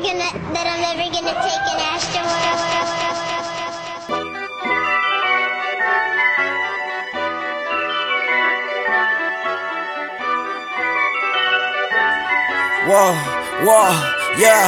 never gonna take an Astroworld. Whoa, whoa, yeah,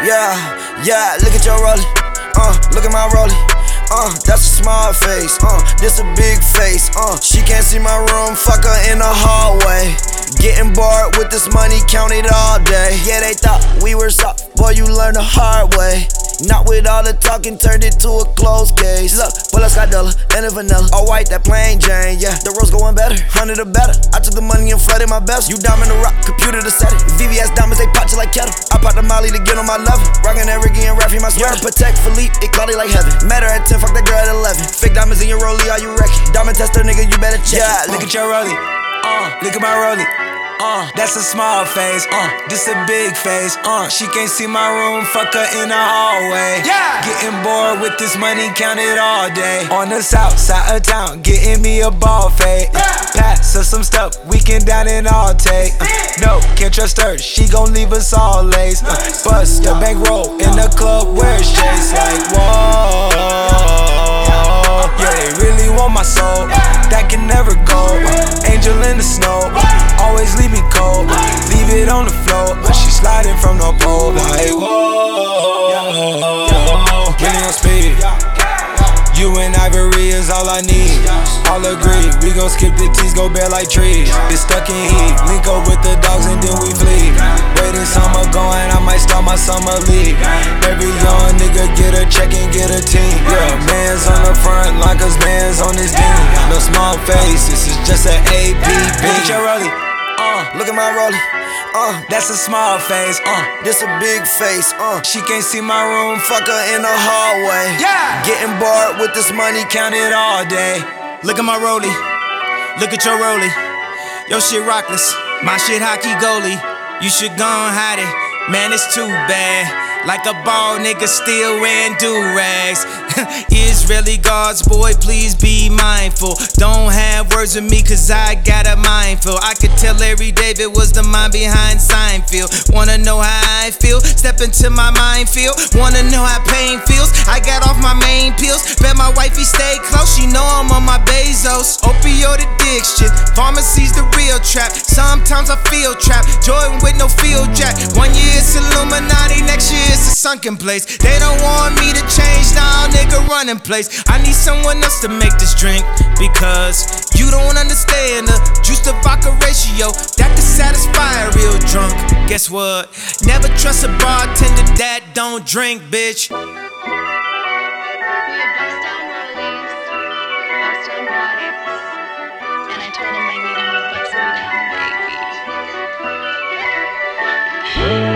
look at your rollie, look at my rollie, that's a small face, this a big face, she can't see my room, fuck her in the hallway. Getting bored with this money, count it all day. Yeah, they thought we were soft, boy, you learn the hard way. Not with all the talking, turned it to a closed case. Look, bullets got Della, and a vanilla. All white, that plain Jane, yeah. The road's going better, 100 or better. I took the money and flooded my best. You diamond the rock, computer to set it. VVS diamonds, they pop you like kettle. I pop the molly to get on my level. Rockin' that Ricky and Raffy, my sweater. Protect Philippe, it caught it like heaven. Met her at 10, fuck that girl at 11. Fake diamonds in your rollie, are you wrecking? Diamond tester, nigga, you better check. Yeah, look at your rollie, look at my rollie. That's a small face, this a big face, she can't see my room, fuck her in the hallway. Yeah. Getting bored with this money, count it all day. On the south side of town, getting me a ball fade. Pass her some stuff, we can down and all take. No, can't trust her, she gon' leave us all laced. Bust a bankroll in the club where it's chase. Like, whoa, yeah, they really want my soul, that can never go. Angel in the snow, always leave me cold, leave it on the floor, but she sliding from the pole. Like, whoa, really on speed. You and Ivory is all I need. All agree, we gon' skip the T's, go bare like trees. It's stuck in heat, link up with the dogs and then we flee. Waiting summer going, I might start my summer league. Every young nigga get a check and get a team. Yeah, man's on the front line cause man's on his team. No small face, this is just an APB. Look at your rollie, look at my rollie, that's a small face, this a big face, she can't see my room, fuck her in the hallway. Yeah. Getting bored with this money, count it all day. Look at my rollie, look at your rollie. Your shit rockless, my shit hockey goalie. You should go and hide it, man, it's too bad. Like a ball nigga still wearing do-rags. Israeli guards, boy, please be mindful. Don't have words with me cause I got a mindful. I could tell Larry David was the mind behind Seinfeld. Wanna know how I feel? Step into my minefield. Wanna know how pain feels? I got off my main pills. Bet my wifey stay close, she know I'm on my Bezos. Opioid addiction, pharmacy's the real trap. Sometimes I feel trapped, Jordan with no field jack. 1 year it's Illuminati, next year it's a sunken place. They don't want me to change, now nigga running place. I need someone else to make this drink, because you don't understand the juice to vodka ratio that can satisfy a real drunk. Guess what? Never trust a bartender that don't drink, bitch. We had bust down rollies, bust down bodies, and I told him I needed him to bust me down, baby.